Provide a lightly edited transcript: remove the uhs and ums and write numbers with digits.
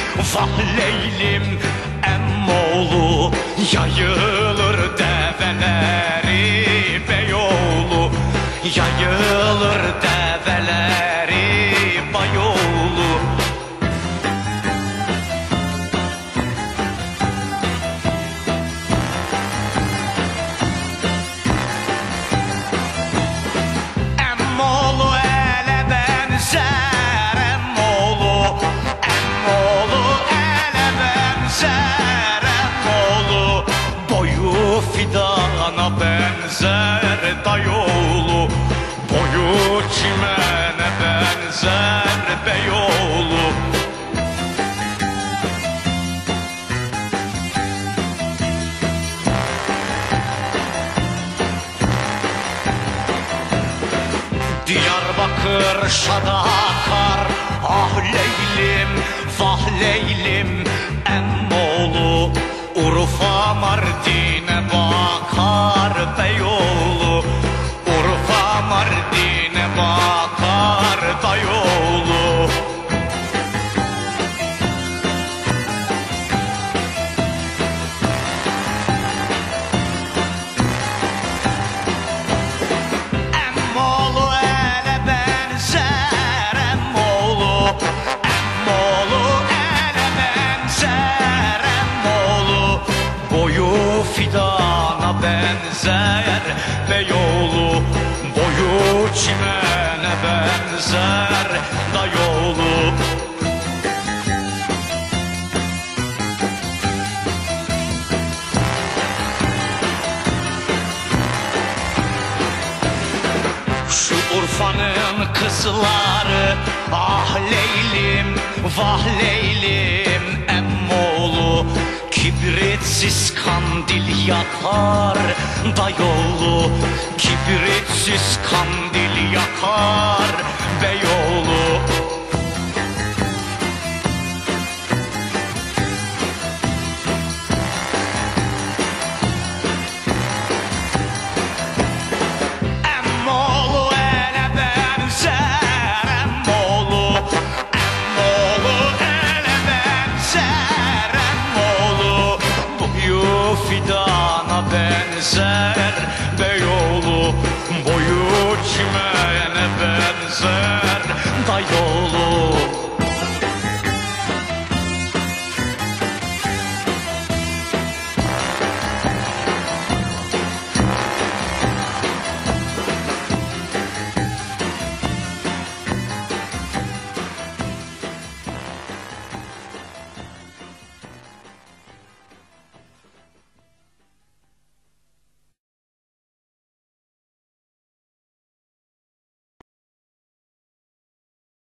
vah Leylim emmoğlu. Yayılır develeri Beyoğlu, yayılır develeri Beyoğlu. Emmoğlu ele benzer, emmoğlu, emmoğlu ele benzer, emmoğlu. Boyu fidana benzer dayıoğlu, boyu çimene benzer beyoğlu. Diyarbakır şada akar, ah Leylim, vah Leylim emmoğlu. Urfa Mardin'e bakar beyoğlu, Urfa Mardin'e bakar dayıoğlu. Emmoğlu ele benzer, emmoğlu, emmoğlu ele benzer, emmoğlu. Boyu fidana benzer beyoğlu, boyu çimene benzer dayıoğlu. Şu Urfa'nın kızları, ah Leylim, vah Leylim emmoğlu. Kibritsiz kandil yakar dayıoğlu, kibritsiz kandil yakar beyoğlu. Emmoğlu ele benzer, emmoğlu, emmoğlu ele benzer, emmoğlu. Boyu fidana benzer